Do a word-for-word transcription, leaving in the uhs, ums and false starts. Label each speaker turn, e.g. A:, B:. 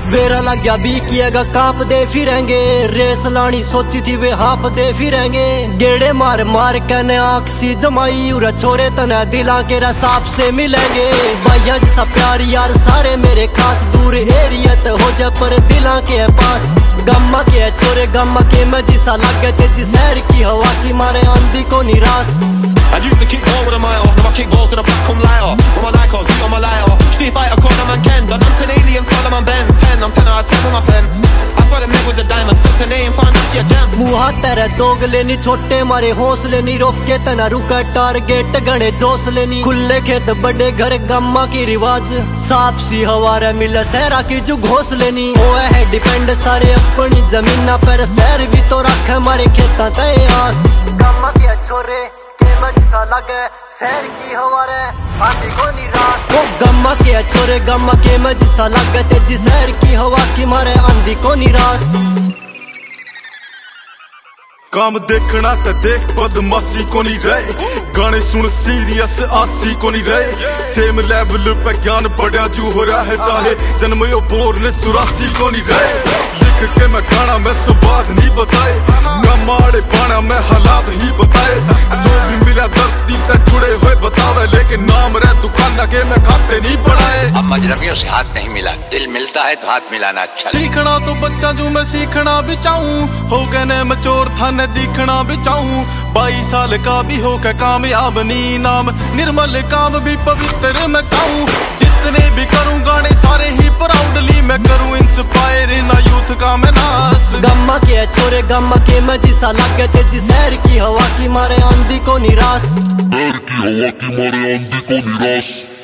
A: बेरा लग गया बी किएगा कांप दे फिरेंगे, रेस लानी सोची थी वे हाफ दे फिरेंगे। गेड़े मार मार कहने आँख सी जमाई, उरा छोरे तना दिला के साफ से मिलेंगे। भैया जैसा प्यार यार सारे मेरे खास, दूर एरियत हो जा पर दिला के पास। गम्मा के छोरे गम्मा के मैं जिसा लगे तेजी शहर की हवा की मारे आंधी को निराश।
B: I used to kick ball with a mile, now I kick balls to the back, come lighter. On my Lycos, beat on my lighter. Street fighter, call them and Ken. Done them Canadians, call them and Ben. Ten, I'm ten out of ten with my pen. I got them leg with the diamond, took the name, found out your gem.
A: मुहा तेरे दोगले नी छोटे मारे हौसले नी, रोक के तना रुका target गणे जोश लेनी। खुले खेत बड़े घर गम्मा की रिवाज, साफ सी हवा रे मिले सहरा की जो घोंसले नी। ओ है डिपेंड सारे अपनी जमीना पर, शहर भी तो रख हमारे खेता तय आस। गम्मा के छोरे जिसा लगे शहर की हवा रे आंधी को निराश। ओ गम्मा के छोरे गम्मा के मैं जिसा लगे तेजी शहर की हवा की मारे आंधी को निराश।
C: काम देखना ते देख बदमाशी को नहीं रहे, गाने सुन सीरियस आसी को नहीं रहे। सेम लेवल पे ज्ञान बढ़िया जू हो रहा है, चाहे जन्म यो बोर ने चौरासी को नहीं रहे। लिख के मैं गाना मैं स्वाद नहीं बताए, माड़े पाना मैं हालात ही बताए। जो भी मिला धरती से जुड़े हुए बतावे, लेकिन नाम रे दुकान के मैं खाते नहीं बढ़ाए।
D: अब मजरबियों से हाथ नहीं मिला, दिल मिलता है तो हाथ मिलाना अच्छा।
C: सीखना तो बच्चा जो मैं सीखना भी चाहूँ, हो कहने मैं चोर थाने दिखना भी चाहूँ। बाईस साल का भी हो के कामयाब नी नाम, निर्मल काम भी पवित्र मैं चाहूँ। जितने भी करूँ गाने सारे ही प्राउडली मैं करूँ इंस्पायर इन यूथ का मैं नास।
A: गम्मा के छोरे गम्मा के मैं जिसा लगे तेजी शहर की हवा की मारे आंधी को निराश।
E: शहर की हवा की मारे आंधी को निराश।